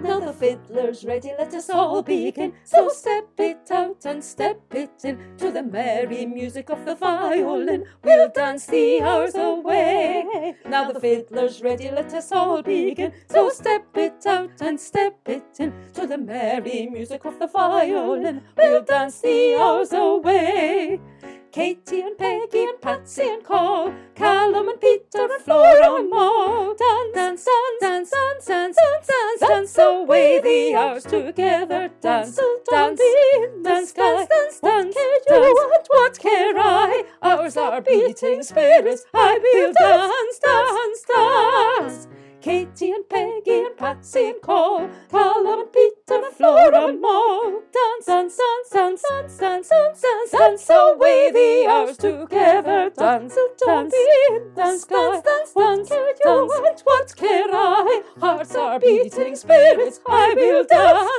Now the fiddler's ready, let us all begin. So step it out and step it in, to the merry music of the violin. We'll dance the hours away. Now the fiddler's ready, let us all begin. So step it out and step it in, to the merry music of the violin. We'll dance the hours away. Katie and Peggy and Patsy and Call, Callum and Peter and Flora and Maud. Dance, dance, dance, dance, dance, dance, dance away the hours together. Dance, dance, dance, dance, dance, dance. What care I? Ours are beating spirits. I will dance, dance, dance. Katie and Peggy and Patsy and Call, Callum and Peter and Flora and Maud. Dance, dance, dance, dance, dance, dance, dance, dance away the hours together. Dance, dance, dance, dance, dance, dance, dance. What care I? Hearts are beating, spirits I will dance.